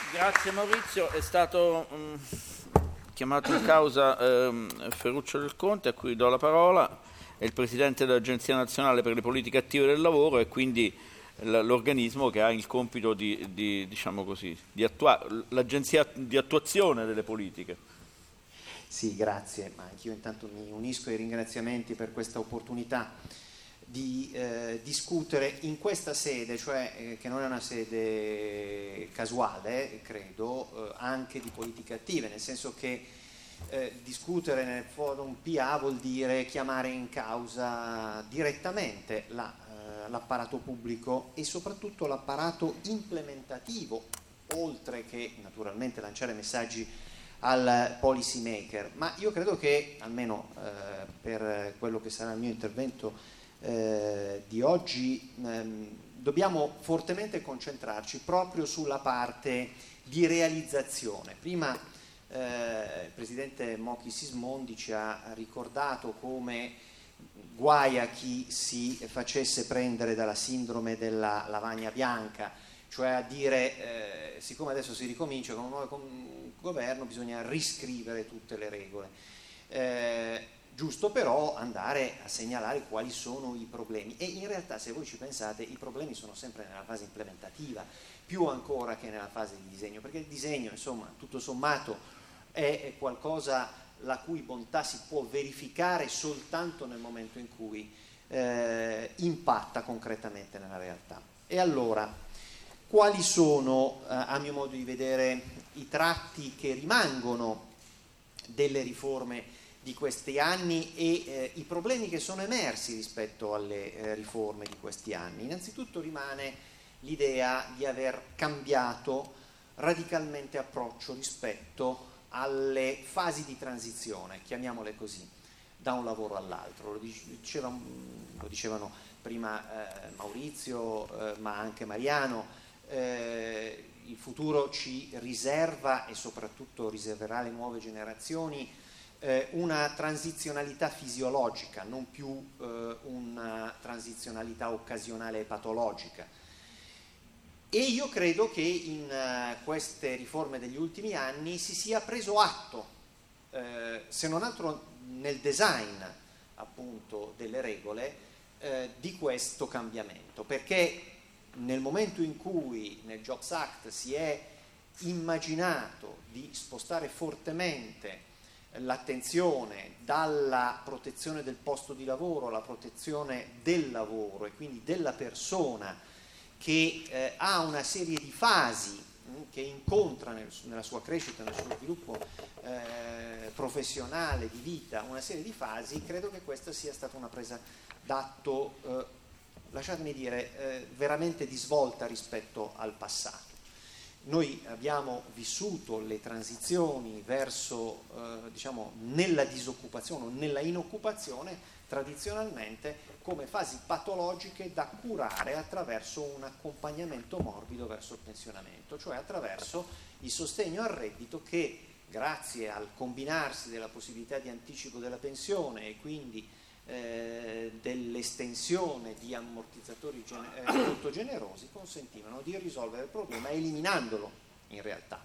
Grazie Maurizio, è stato chiamato in causa Ferruccio Del Conte, a cui do la parola, è il presidente dell'Agenzia Nazionale per le Politiche Attive del Lavoro e quindi l'organismo che ha il compito diciamo così, l'agenzia di attuazione delle politiche. Sì, grazie, ma anch'io intanto mi unisco ai ringraziamenti per questa opportunità di discutere in questa sede, cioè che non è una sede casuale, credo, anche di politiche attive, nel senso che discutere nel forum PA vuol dire chiamare in causa direttamente l'apparato pubblico e soprattutto l'apparato implementativo, oltre che naturalmente lanciare messaggi al policy maker. Ma io credo che, almeno per quello che sarà il mio intervento di oggi, dobbiamo fortemente concentrarci proprio sulla parte di realizzazione. Prima il presidente Mochi Sismondi ci ha ricordato come guai a chi si facesse prendere dalla sindrome della lavagna bianca, cioè a dire siccome adesso si ricomincia con un nuovo governo bisogna riscrivere tutte le regole. Giusto però andare a segnalare quali sono i problemi, e in realtà, se voi ci pensate, i problemi sono sempre nella fase implementativa, più ancora che nella fase di disegno, perché il disegno, insomma, tutto sommato è qualcosa la cui bontà si può verificare soltanto nel momento in cui impatta concretamente nella realtà. E allora, quali sono, a mio modo di vedere, i tratti che rimangono delle riforme di questi anni e i problemi che sono emersi rispetto alle riforme di questi anni? Innanzitutto rimane l'idea di aver cambiato radicalmente approccio rispetto alle fasi di transizione, chiamiamole così, da un lavoro all'altro. Lo dicevano prima Maurizio, ma anche Mariano. Il futuro ci riserva, e soprattutto riserverà alle nuove generazioni, una transizionalità fisiologica, non più una transizionalità occasionale e patologica. E io credo che in queste riforme degli ultimi anni si sia preso atto, se non altro nel design appunto delle regole, di questo cambiamento, perché nel momento in cui nel Jobs Act si è immaginato di spostare fortemente l'attenzione dalla protezione del posto di lavoro alla protezione del lavoro e quindi della persona, che ha una serie di fasi che incontra nella sua crescita, nel suo sviluppo professionale, di vita, una serie di fasi, credo che questa sia stata una presa d'atto, lasciatemi dire, veramente di svolta rispetto al passato. Noi abbiamo vissuto le transizioni verso, diciamo, nella disoccupazione o nella inoccupazione tradizionalmente come fasi patologiche da curare attraverso un accompagnamento morbido verso il pensionamento, cioè attraverso il sostegno al reddito che, grazie al combinarsi della possibilità di anticipo della pensione e quindi dell'estensione di ammortizzatori molto generosi, consentivano di risolvere il problema eliminandolo in realtà,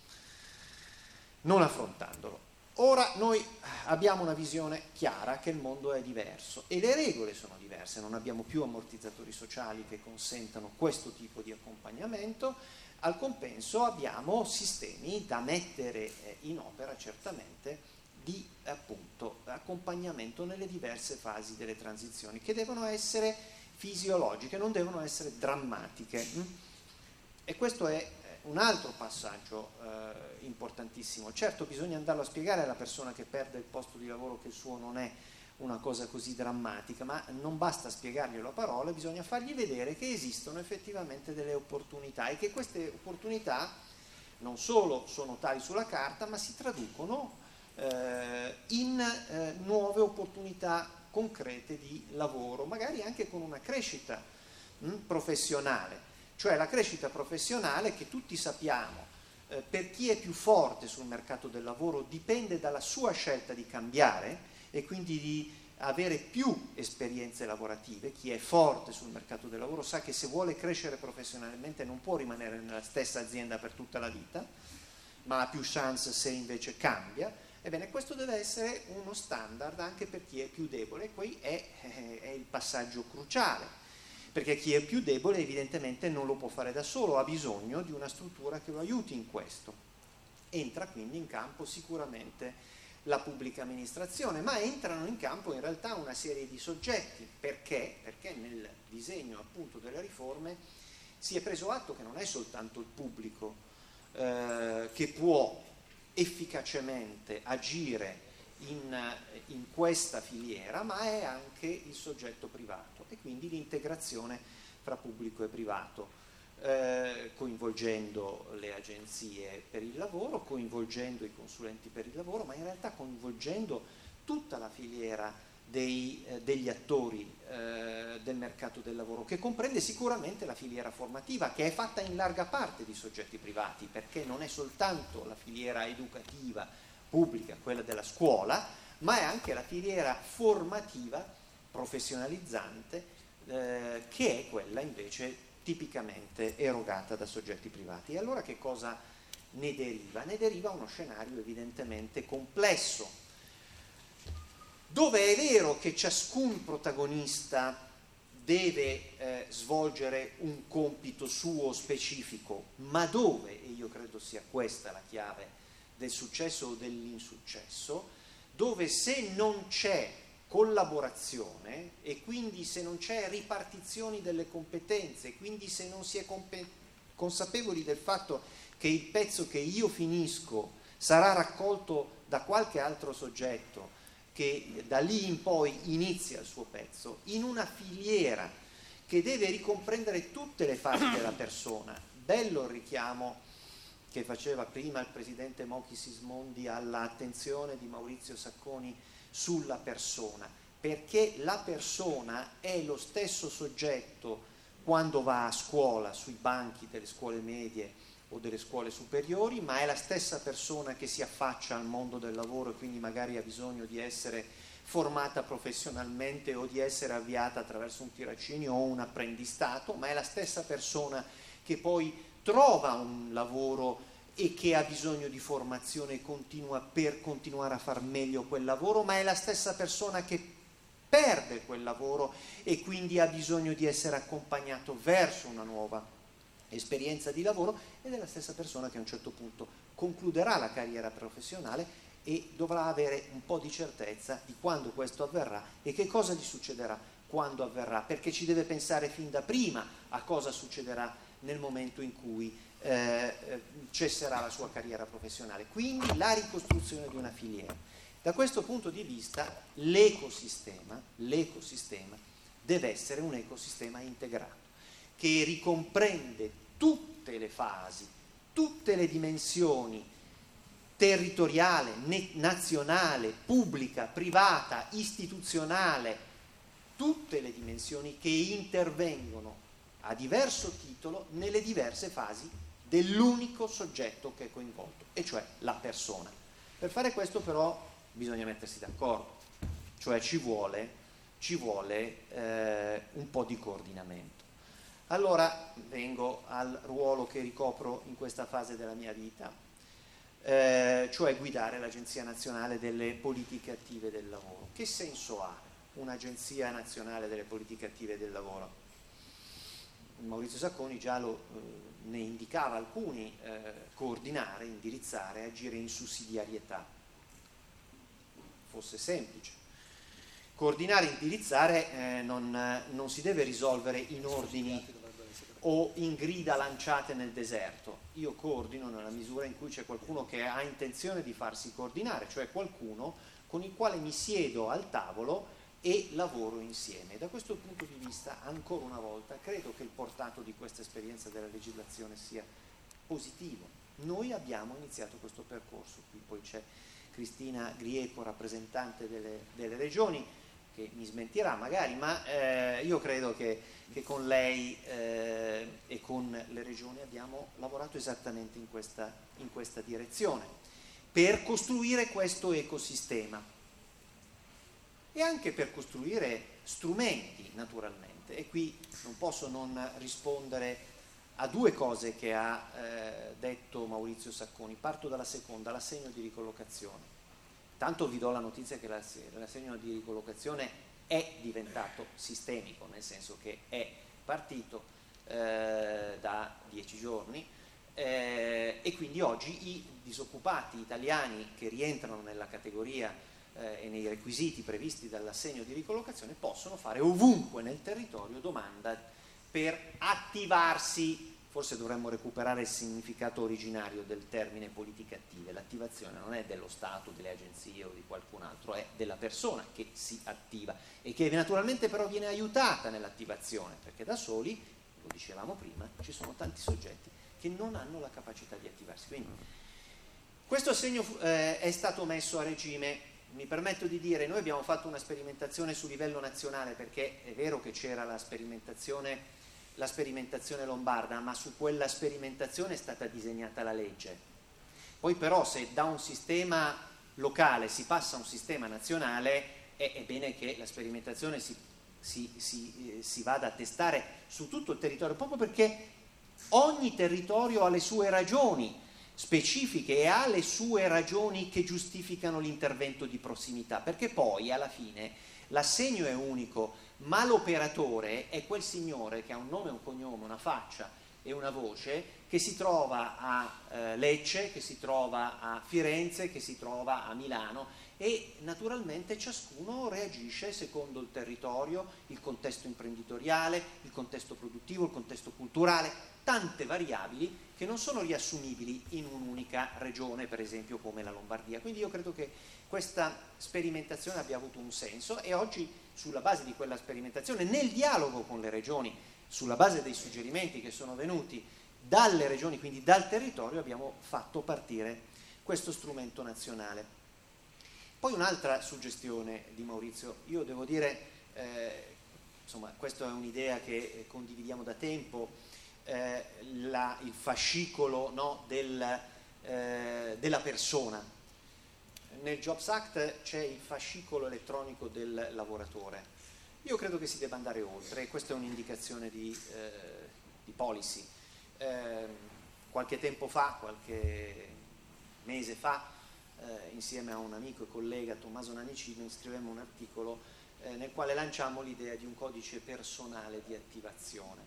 non affrontandolo. Ora noi abbiamo una visione chiara che il mondo è diverso e le regole sono diverse, non abbiamo più ammortizzatori sociali che consentano questo tipo di accompagnamento, al compenso abbiamo sistemi da mettere in opera certamente di appunto accompagnamento nelle diverse fasi delle transizioni, che devono essere fisiologiche, non devono essere drammatiche. E questo è un altro passaggio importantissimo. Certo, bisogna andarlo a spiegare alla persona che perde il posto di lavoro che il suo non è una cosa così drammatica, ma non basta spiegarglielo a parole, bisogna fargli vedere che esistono effettivamente delle opportunità e che queste opportunità non solo sono tali sulla carta, ma si traducono in nuove opportunità concrete di lavoro, magari anche con una crescita professionale, cioè la crescita professionale che tutti sappiamo per chi è più forte sul mercato del lavoro dipende dalla sua scelta di cambiare e quindi di avere più esperienze lavorative. Chi è forte sul mercato del lavoro sa che se vuole crescere professionalmente non può rimanere nella stessa azienda per tutta la vita, ma ha più chance se invece cambia. Ebbene, questo deve essere uno standard anche per chi è più debole, e qui è il passaggio cruciale, perché chi è più debole evidentemente non lo può fare da solo, ha bisogno di una struttura che lo aiuti in questo. Entra quindi in campo sicuramente la pubblica amministrazione, ma entrano in campo in realtà una serie di soggetti. Perché? Perché nel disegno appunto delle riforme si è preso atto che non è soltanto il pubblico che può efficacemente agire in questa filiera, ma è anche il soggetto privato, e quindi l'integrazione fra pubblico e privato, coinvolgendo le agenzie per il lavoro, coinvolgendo i consulenti per il lavoro, ma in realtà coinvolgendo tutta la filiera degli attori del mercato del lavoro, che comprende sicuramente la filiera formativa, che è fatta in larga parte di soggetti privati, perché non è soltanto la filiera educativa pubblica, quella della scuola, ma è anche la filiera formativa professionalizzante, che è quella invece tipicamente erogata da soggetti privati. E allora che cosa ne deriva? Ne deriva uno scenario evidentemente complesso, dove è vero che ciascun protagonista deve svolgere un compito suo specifico, ma dove, e io credo sia questa la chiave del successo o dell'insuccesso, dove se non c'è collaborazione, e quindi se non c'è ripartizione delle competenze, quindi se non si è consapevoli del fatto che il pezzo che io finisco sarà raccolto da qualche altro soggetto che da lì in poi inizia il suo pezzo, in una filiera che deve ricomprendere tutte le fasi della persona. Bello il richiamo che faceva prima il presidente Mochi Sismondi all'attenzione di Maurizio Sacconi sulla persona, perché la persona è lo stesso soggetto quando va a scuola, sui banchi delle scuole medie o delle scuole superiori, ma è la stessa persona che si affaccia al mondo del lavoro e quindi magari ha bisogno di essere formata professionalmente o di essere avviata attraverso un tirocinio o un apprendistato, ma è la stessa persona che poi trova un lavoro e che ha bisogno di formazione continua per continuare a far meglio quel lavoro, ma è la stessa persona che perde quel lavoro e quindi ha bisogno di essere accompagnato verso una nuova esperienza di lavoro, ed è la stessa persona che a un certo punto concluderà la carriera professionale e dovrà avere un po' di certezza di quando questo avverrà e che cosa gli succederà quando avverrà, perché ci deve pensare fin da prima a cosa succederà nel momento in cui cesserà la sua carriera professionale. Quindi la ricostruzione di una filiera. Da questo punto di vista l'ecosistema deve essere un ecosistema integrato, che ricomprende tutte le fasi, tutte le dimensioni territoriale, nazionale, pubblica, privata, istituzionale, tutte le dimensioni che intervengono a diverso titolo nelle diverse fasi dell'unico soggetto che è coinvolto, e cioè la persona. Per fare questo però bisogna mettersi d'accordo, cioè ci vuole un po' di coordinamento. Allora vengo al ruolo che ricopro in questa fase della mia vita, cioè guidare l'Agenzia Nazionale delle Politiche Attive del Lavoro. Che senso ha un'Agenzia Nazionale delle Politiche Attive del Lavoro? Maurizio Sacconi già ne indicava alcuni: coordinare, indirizzare, agire in sussidiarietà. Fosse semplice. Coordinare e indirizzare non si deve risolvere in ordini o in grida lanciate nel deserto. Io coordino nella misura in cui c'è qualcuno che ha intenzione di farsi coordinare, cioè qualcuno con il quale mi siedo al tavolo e lavoro insieme. Da questo punto di vista, ancora una volta, credo che il portato di questa esperienza della legislazione sia positivo. Noi abbiamo iniziato questo percorso, qui poi c'è Cristina Grieco, rappresentante delle regioni, che mi smentirà magari, ma io credo che con lei e con le regioni abbiamo lavorato esattamente in questa direzione, per costruire questo ecosistema. e anche per costruire strumenti, naturalmente. E qui non posso non rispondere a due cose che ha detto Maurizio Sacconi. Parto dalla seconda, l'assegno di ricollocazione. Tanto vi do la notizia che l'assegno di ricollocazione è diventato sistemico, nel senso che è partito da 10 giorni e quindi oggi i disoccupati italiani che rientrano nella categoria e nei requisiti previsti dall'assegno di ricollocazione possono fare ovunque nel territorio domanda per attivarsi. Forse dovremmo recuperare il significato originario del termine politiche attive. L'attivazione non è dello Stato, delle agenzie o di qualcun altro, è della persona che si attiva e che naturalmente però viene aiutata nell'attivazione, perché da soli, lo dicevamo prima, ci sono tanti soggetti che non hanno la capacità di attivarsi. Quindi questo assegno è stato messo a regime. Mi permetto di dire, noi abbiamo fatto una sperimentazione su livello nazionale, perché è vero che c'era la sperimentazione lombarda, ma su quella sperimentazione è stata disegnata la legge. Poi però se da un sistema locale si passa a un sistema nazionale, è bene che la sperimentazione si vada a testare su tutto il territorio, proprio perché ogni territorio ha le sue ragioni specifiche e ha le sue ragioni che giustificano l'intervento di prossimità, perché poi alla fine l'assegno è unico, ma l'operatore è quel signore che ha un nome, un cognome, una faccia e una voce, che si trova a Lecce, che si trova a Firenze, che si trova a Milano, e naturalmente ciascuno reagisce secondo il territorio, il contesto imprenditoriale, il contesto produttivo, il contesto culturale, tante variabili che non sono riassumibili in un'unica regione, per esempio come la Lombardia. Quindi io credo che questa sperimentazione abbia avuto un senso, e oggi sulla base di quella sperimentazione, nel dialogo con le regioni, sulla base dei suggerimenti che sono venuti dalle regioni, quindi dal territorio, abbiamo fatto partire questo strumento nazionale. Poi un'altra suggestione di Maurizio, io devo dire, insomma, questa è un'idea che condividiamo da tempo, il fascicolo, no, della persona. Nel Jobs Act c'è il fascicolo elettronico del lavoratore. Io credo che si debba andare oltre, e questa è un'indicazione di policy. Qualche tempo fa, qualche mese fa, insieme a un amico e collega, Tommaso Nannicino, scrivemmo un articolo nel quale lanciamo l'idea di un codice personale di attivazione,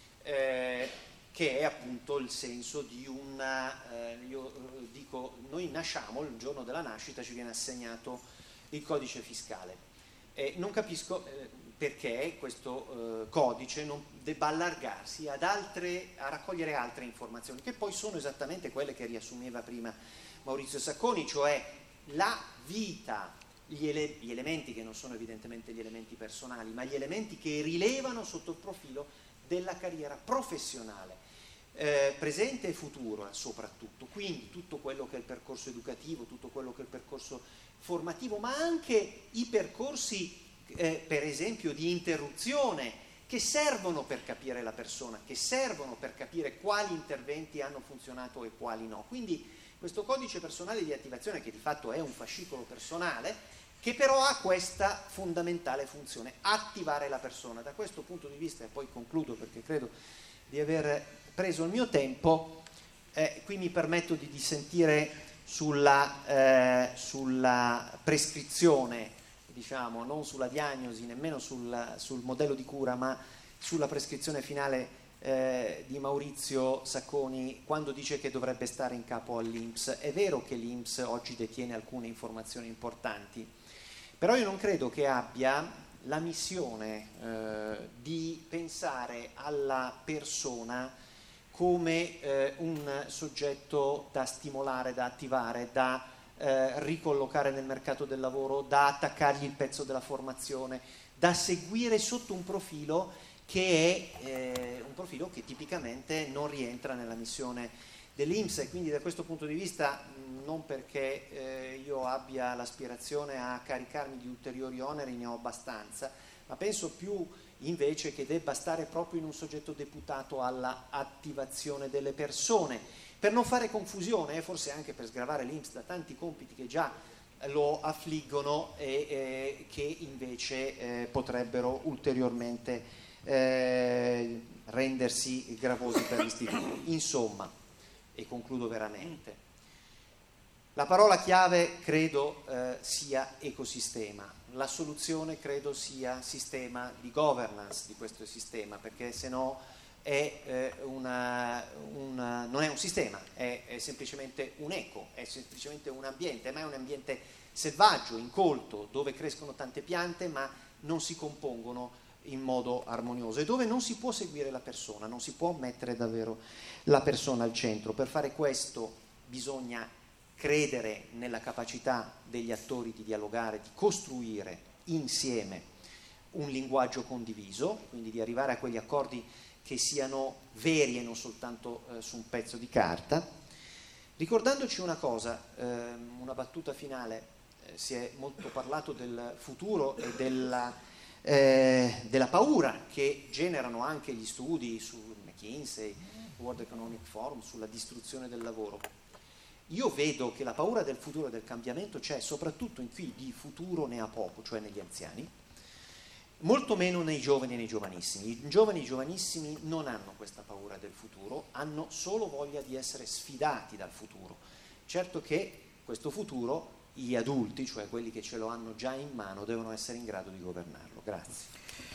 che è appunto il senso di io dico, noi nasciamo, il giorno della nascita ci viene assegnato il codice fiscale. Non capisco perché questo codice non debba allargarsi a raccogliere altre informazioni, che poi sono esattamente quelle che riassumeva prima Maurizio Sacconi, cioè la vita, gli elementi che non sono evidentemente gli elementi personali, ma gli elementi che rilevano sotto il profilo della carriera professionale, presente e futuro soprattutto, quindi tutto quello che è il percorso educativo, tutto quello che è il percorso formativo, ma anche i percorsi per esempio di interruzione, che servono per capire la persona, che servono per capire quali interventi hanno funzionato e quali no. Quindi questo codice personale di attivazione, che di fatto è un fascicolo personale, che però ha questa fondamentale funzione, attivare la persona. Da questo punto di vista, e poi concludo perché credo di aver preso il mio tempo, qui mi permetto di dissentire sulla prescrizione, diciamo, non sulla diagnosi, nemmeno sul modello di cura, ma sulla prescrizione finale di Maurizio Sacconi, quando dice che dovrebbe stare in capo all'INPS. È vero che l'INPS oggi detiene alcune informazioni importanti, però io non credo che abbia la missione di pensare alla persona come un soggetto da stimolare, da attivare, da ricollocare nel mercato del lavoro, da attaccargli il pezzo della formazione, da seguire sotto un profilo che è un profilo che tipicamente non rientra nella missione dell'INPS. E quindi da questo punto di vista, non perché io abbia l'aspirazione a caricarmi di ulteriori oneri, ne ho abbastanza, ma penso più invece che debba stare proprio in un soggetto deputato alla attivazione delle persone, per non fare confusione e forse anche per sgravare l'INPS da tanti compiti che già lo affliggono e che invece potrebbero ulteriormente rendersi gravosi per l'istituto. Insomma, e concludo veramente, la parola chiave credo sia ecosistema, la soluzione credo sia sistema di governance di questo sistema, perché se no non è un sistema, è semplicemente un eco, è semplicemente un ambiente, ma è un ambiente selvaggio, incolto, dove crescono tante piante ma non si compongono in modo armonioso e dove non si può seguire la persona, non si può mettere davvero la persona al centro. Per fare questo bisogna credere nella capacità degli attori di dialogare, di costruire insieme un linguaggio condiviso, quindi di arrivare a quegli accordi che siano veri e non soltanto su un pezzo di carta. Ricordandoci una cosa, una battuta finale, si è molto parlato del futuro e della paura che generano anche gli studi su McKinsey, World Economic Forum, sulla distruzione del lavoro. Io vedo che la paura del futuro e del cambiamento c'è soprattutto in chi di futuro ne ha poco, cioè negli anziani, molto meno nei giovani e nei giovanissimi. I giovani e i giovanissimi non hanno questa paura del futuro, hanno solo voglia di essere sfidati dal futuro. Certo che questo futuro gli adulti, cioè quelli che ce lo hanno già in mano, devono essere in grado di governarlo. Grazie.